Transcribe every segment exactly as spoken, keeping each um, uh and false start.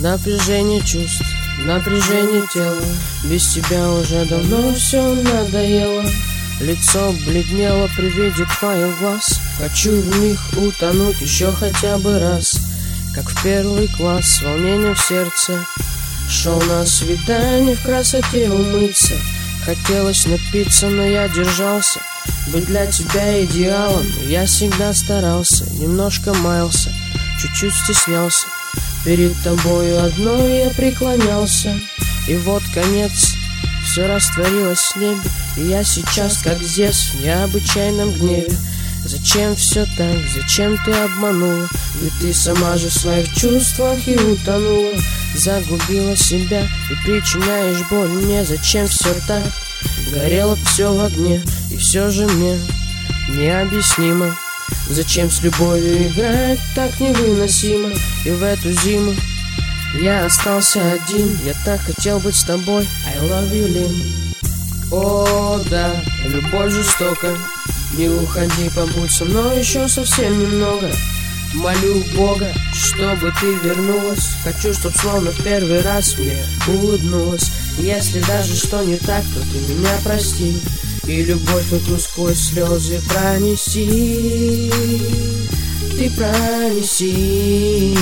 Напряжение чувств, напряжение тела. Без тебя уже давно все надоело. Лицо бледнело при виде твоих глаз. Хочу в них утонуть еще хотя бы раз. Как в первый класс, с волнением в сердце шел на свидание, в красоте умыться. Хотелось напиться, но я держался. Быть для тебя идеалом я всегда старался. Немножко маялся, чуть-чуть стеснялся. Перед тобою одной я преклонялся. И вот конец, все растворилось в небе. И я сейчас, как Зевс, в необычайном гневе. Зачем все так, зачем ты обманула? Ведь ты сама же в своих чувствах и утонула. Загубила себя и причиняешь боль мне. Зачем все так? Горело все в огне. И все же мне необъяснимо. Зачем с любовью играть так невыносимо? И в эту зиму я остался один. Я так хотел быть с тобой. I love you, Lynn. О, да, любовь жестока. Не уходи, побудь со мной еще совсем немного. Молю Бога, чтобы ты вернулась. Хочу, чтоб словно в первый раз мне улыбнулась. Если даже что не так, то ты меня прости. И любовь эту сквозь слезы пронеси. Ты пронеси.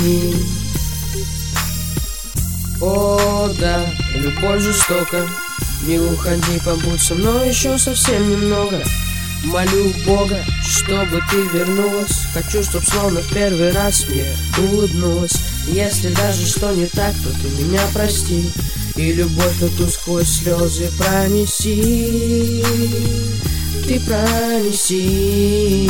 О, да, любовь жестока. Не уходи, побудь со мной еще совсем немного. Молю Бога, чтобы ты вернулась. Хочу, чтоб словно в первый раз мне улыбнулась. Если даже что не так, то ты меня прости. И любовь эту сквозь слезы пронеси. Ты пронеси.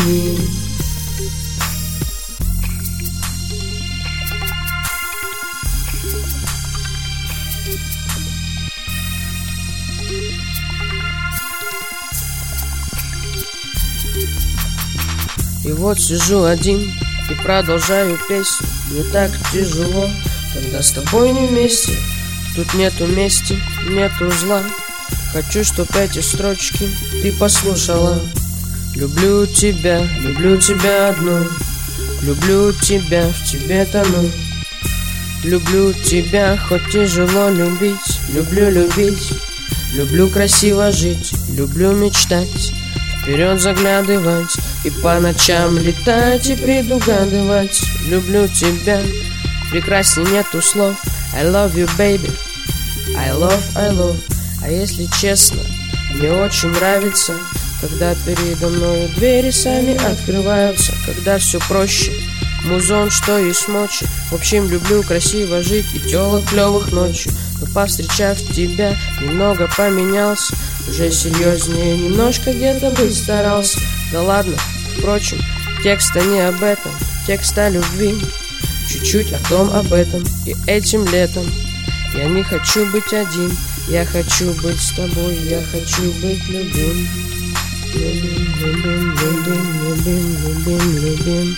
И вот сижу один и продолжаю песню. Мне так тяжело, когда с тобой не вместе. Тут нету мести, нету зла. Хочу, чтоб эти строчки ты послушала. Люблю тебя, люблю тебя одну. Люблю тебя, в тебе тону. Люблю тебя, хоть тяжело любить. Люблю любить, люблю красиво жить. Люблю мечтать, вперед заглядывать. И по ночам летать и предугадывать. Люблю тебя, прекрасней нету слов. I love you, baby. I love, I love. А если честно, мне очень нравится, когда передо мною двери сами открываются. Когда все проще, музон, что есть мочи. В общем, люблю красиво жить и тёлок клёвых ночью. Но повстречав тебя, немного поменялся. Уже серьезнее немножко где-то быть старался. Да ладно, впрочем, текста не об этом. Текст о любви, чуть-чуть о том об этом. И этим летом я не хочу быть один. Я хочу быть с тобой. Я хочу быть любим. Любим, любим, любим, любим, любим, любим.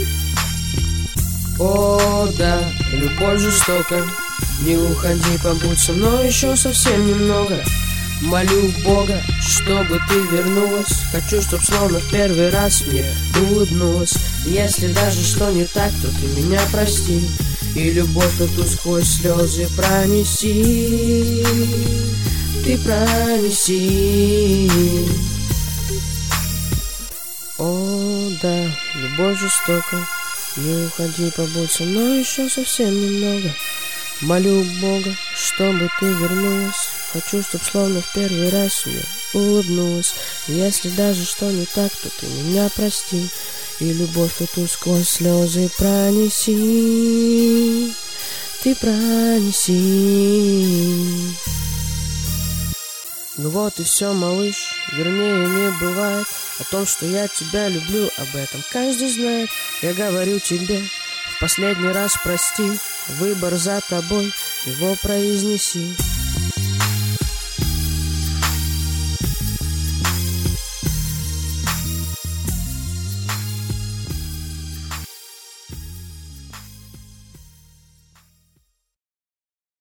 О, да, любовь жестока. Не уходи, побудь со мной еще совсем немного. Молю Бога, чтобы ты вернулась. Хочу, чтоб словно в первый раз мне улыбнулась. Если даже что не так, то ты меня прости. И любовь эту сквозь слезы пронеси. Ты пронеси. О, да, любовь жестока. Не уходи, побудь со мной еще совсем немного. Молю Бога, чтобы ты вернулась. Хочу, чтоб словно в первый раз мне улыбнулась. Если даже что не так, то ты меня прости. И любовь эту сквозь слезы пронеси. Ты пронеси. Ну вот и все, малыш, вернее не бывает. О том, что я тебя люблю, об этом каждый знает. Я говорю тебе, в последний раз прости. Выбор за тобой, его произнеси.